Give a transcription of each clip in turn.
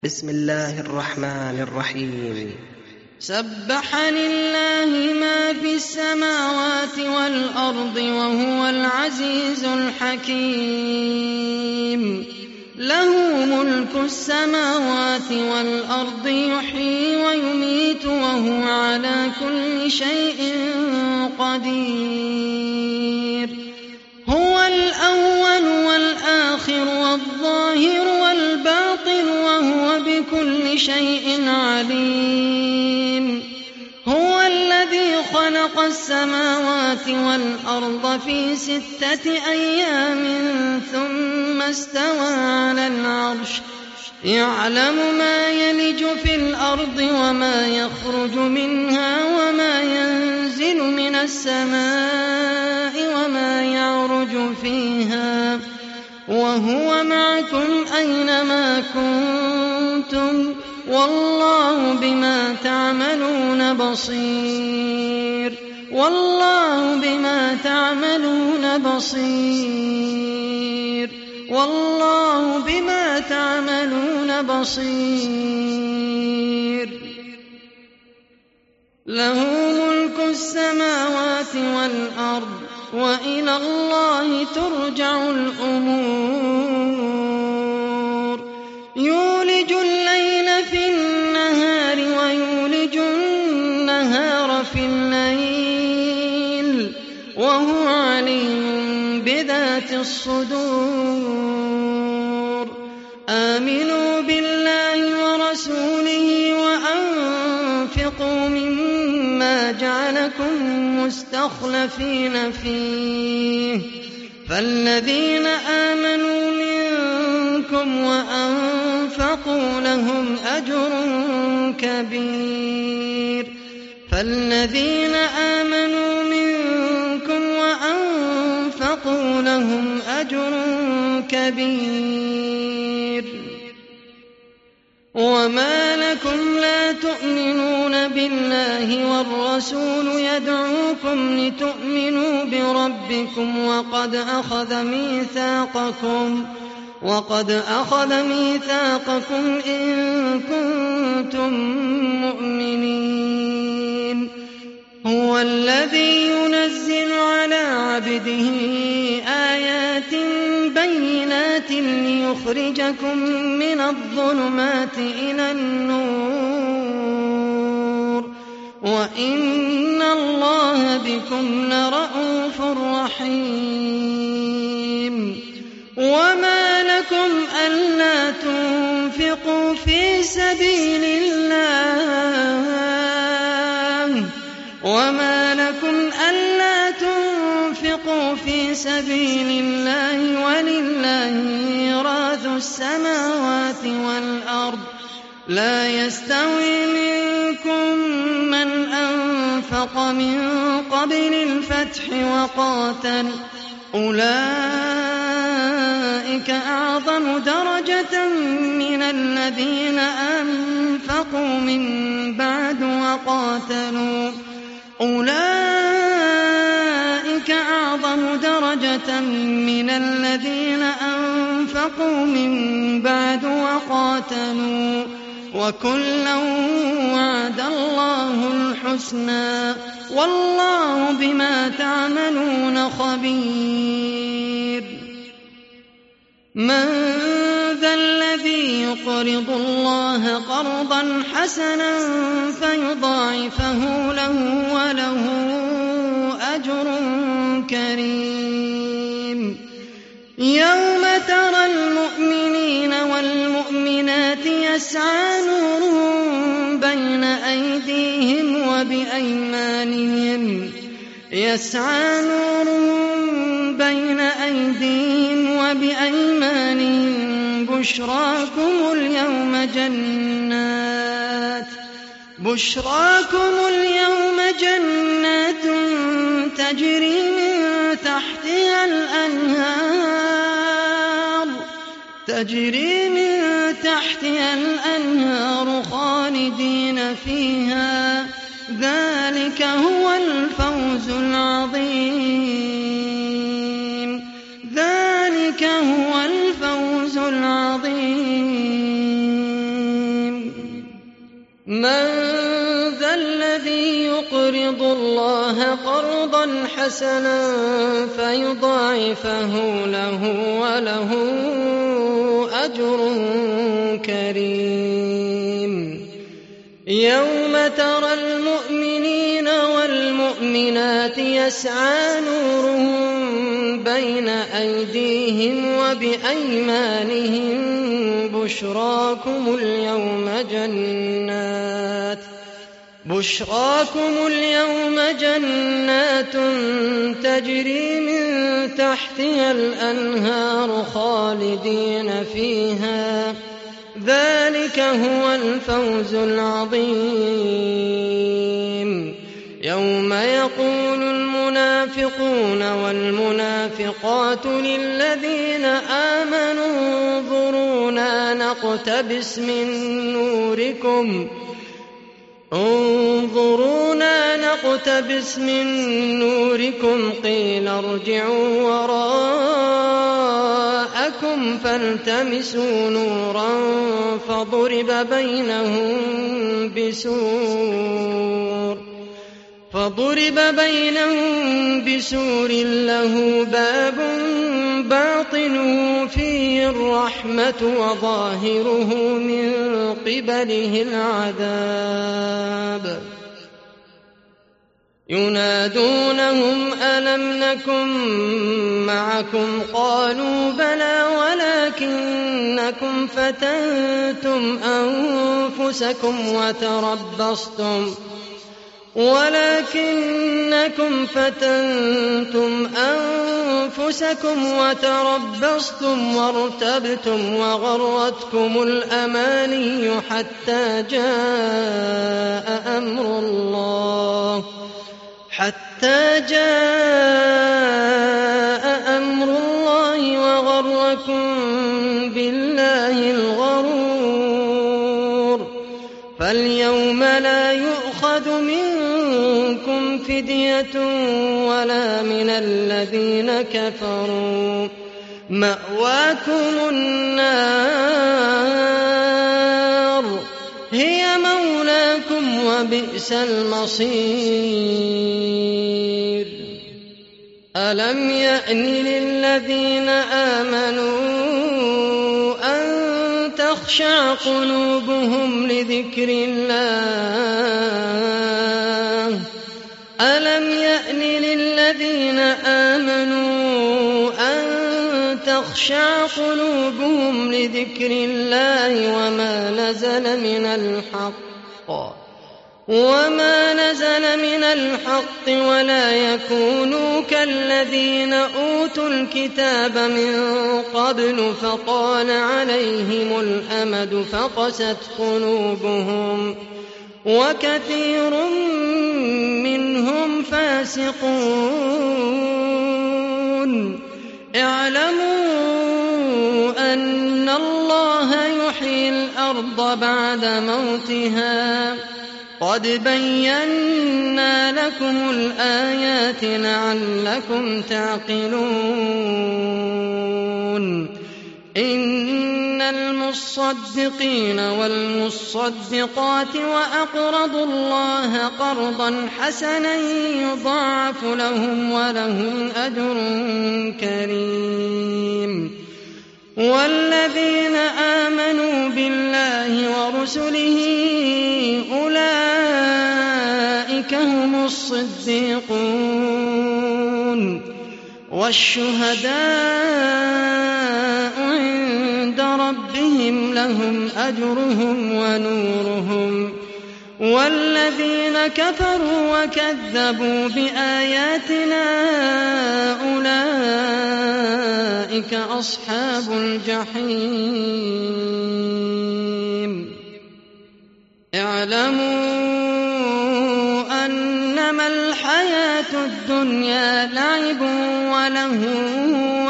بسم الله الرحمن الرحيم. سبح لله ما في السماوات والأرض وهو العزيز الحكيم. له ملك السماوات والأرض يحيي ويميت وهو على كل شيء قدير. هو الأول والآخر والظاهر والباطن وهو بكل شيء عليم. هو الذي خلق السماوات والأرض في 6 أيام ثم استوى على العرش يعلم ما يلج في الأرض وما يخرج منها وما ينزل من السماء وما يعرج فيها وهو معكم أينما كنتم والله بما تعملون بصير. والله بما تعملون بصير. والله بما تعملون بصير. له ملك السماوات والأرض وإلى الله ترجع الأمور. يولج الليل في النهار ويولج النهار في الليل وهو عليم بذات الصدور. آمنوا بالله ورسوله وأنفقوا مما جعلكم مستخلفين فيه فالذين آمنوا منكم وأنفقوا لهم أجر كبير. فالذين آمنوا منكم وأنفقوا لهم أجر كبير. وما لكم لا تؤمنون بالله والرسول يدعوكم لتؤمنوا بربكم وقد أخذ ميثاقكم إن كنتم مؤمنين. هو الذي ينزل على عبده آيات بينات ليخرجكم من الظلمات إلى النور وإن الله بكم لرءوف رحيم. وما لكم ألا تنفقوا في سبيل الله ولله ميراث السماوات والأرض. لا يستوي منكم من أنفق من قبل الفتح وقاتل أولئك أعظم درجة من الذين أنفقوا من بعد وقاتلوا وكلا وعد الله الحسنى والله بما تعملون خبير. من ذا الذي يقرض الله قرضا حسنا فيضاعفه له وله أجر كريم. يوم ترى المؤمنين والمؤمنات يسعى نورهم بين أيديهم وبأيمانهم بشراكم اليوم جنات تجري من تحتها الأنهار خالدين فيها. ذلك هو الفوز العظيم. ذلك هو الفوز العظيم. من ذا الذي يقرض الله قرضا حسنا فيضاعفه له وله أجر كريم. يوم ترى المؤمنين والمؤمنات يسعى نورهم بين أيديهم وبأيمانهم بشراكم اليوم جنات تجري من تحتها الأنهار خالدين فيها، ذلك هو الفوز العظيم. يوم يقول المنافقون والمنافقات للذين آمنوا انظرونا نقتبس من نوركم قيل ارجعوا وراءكم فالتمسوا نورا فضرب بينهم بسور له باب باطنه فيه الرحمة وظاهره من قبله العذاب. ينادونهم ألم نكن معكم قالوا بلى ولكنكم فتنتم أنفسكم وتربصتم وارتبتم وغرتكم الأماني حتى جاء أمر الله وغركم بالله الغرور. فاليوم لا يؤخذ منكم فدية ولا من الذين كفروا، مأواكم النار هي مولاكم وبئس المصير. ألم يأن للذين آمنوا أن تخشع قلوبهم لذكر الله وما نزل من الحق ولا يكونوا كالذين أوتوا الكتاب من قبل فطال عليهم الأمد فقست قلوبهم وكثير منهم فاسقون. اعلموا أن الله يحيي الأرض بعد موتها، قد بينا لكم الآيات لعلكم تعقلون. إن المصدقين والمصدقات وأقرضوا الله قرضا حسنا يضاعف لهم ولهم أجر كريم. والذين آمنوا بالله ورسله أولئك هم الصديقون والشهداء عند ربهم لهم أجرهم ونورهم. والذين كفروا وكذبوا بآياتنا أولئك أصحاب الجحيم. اعلموا أنما الحياة الدنيا لعب ولهو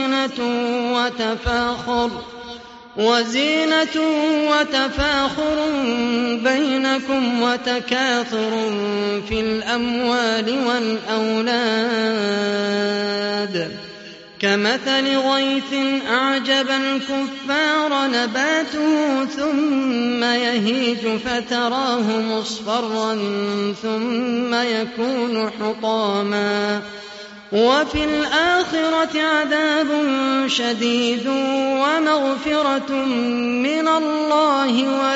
وزينة وتفاخر بينكم وتكاثر في الأموال والأولاد كمثل غيث أعجب الكفار نباته ثم يهيج فتراه مصفرا ثم يكون حطاما وفي الآخرة عذاب شديد ومغفرة من الله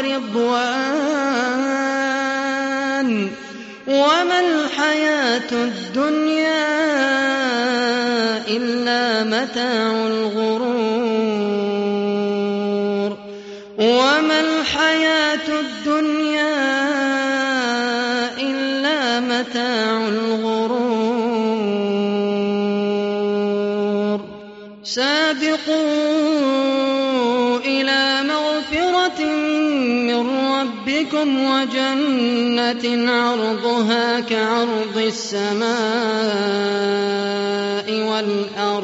ورضوان وما الحياة الدنيا إلا متاع الغرور وما الحياة الدنيا إلا متاع الغرور سابقوا إلى مغفرة من ربكم وجنة عرضها كعرض السماء والأرض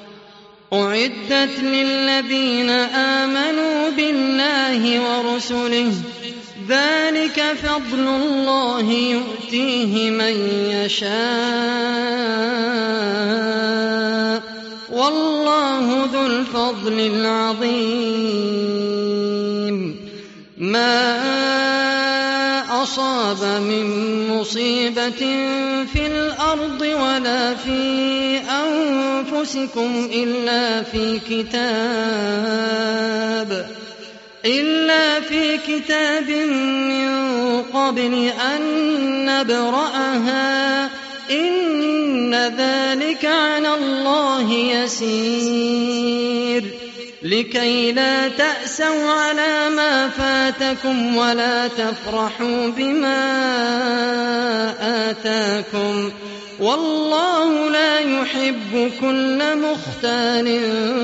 أعدت للذين آمنوا بالله ورسله ذلك فضل الله يؤتيه من يشاء والله ذو الفضل العظيم ما أصاب من مصيبة في الأرض ولا في أنفسكم إلا في كتاب من قبل أن نبرأها إن ذلك على الله يسير لكي لا تأسوا على ما فاتكم ولا تفرحوا بما آتاكم والله لا يحب كل مختال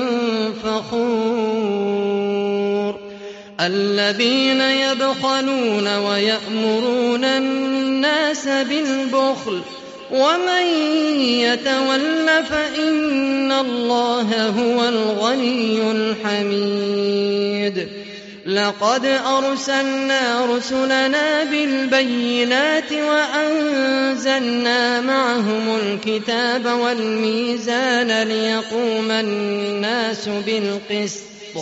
فخور الذين يبخلون ويأمرون الناس بالبخل ومن يتول فإن الله هو الغني الحميد لقد أرسلنا رسلنا بالبينات وأنزلنا معهم الكتاب والميزان ليقوم الناس بالقسط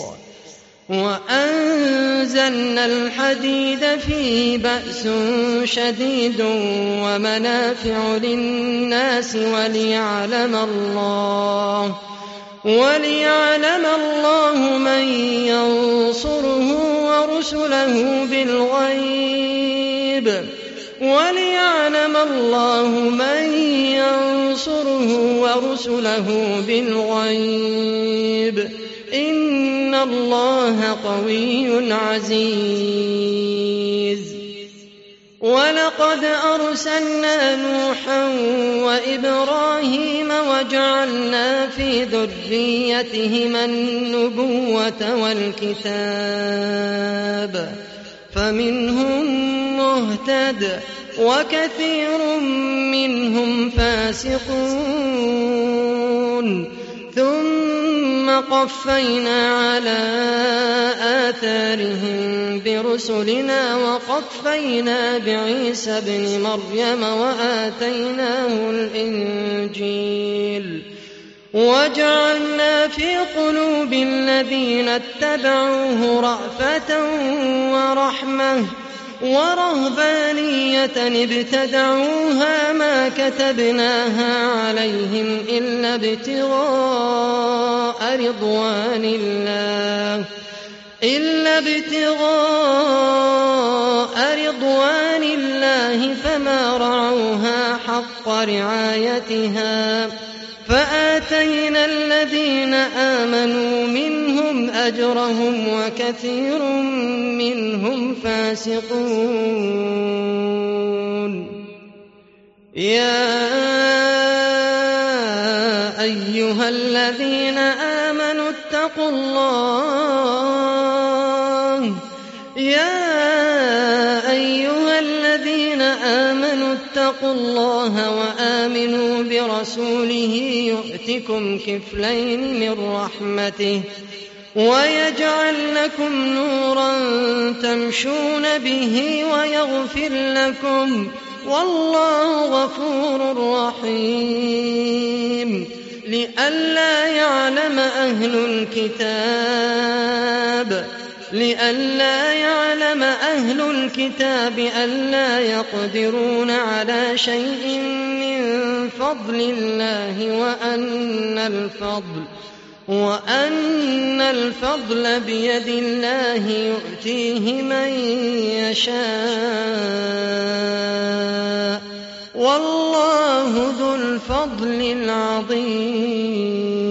وأنزلنا الحديد فيه بأس شديد ومنافع للناس وليعلم الله من ينصره ورسله بالغيب إن الله قوي عزيز ولقد أرسلنا نوحا وإبراهيم وجعلنا في ذريتهما النبوة والكتاب فمنهم مهتد وكثير منهم فاسقون ثم قفينا على آثارهم برسلنا وقفينا بعيسى ابن مريم وآتيناه الإنجيل وجعلنا في قلوب الذين اتبعوه رأفة ورحمة ورهبانية ابتدعوها ما كتبناها عليهم إلا ابتغاء رضوان الله فما رعوها حق رعايتها فآتينا الذين آمنوا منهم أجرهم وكثير منهم فاسقون يا أيها الذين آمنوا اتقوا الله وآمنوا برسوله يؤتكم كفلين من رحمته ويجعل لكم نورا تمشون به ويغفر لكم والله غفور رحيم لئلا يعلم أهل الكتاب ألا يقدرون على شيء من فضل الله وأن الفضل بيد الله يؤتيه من يشاء والله ذو الفضل العظيم.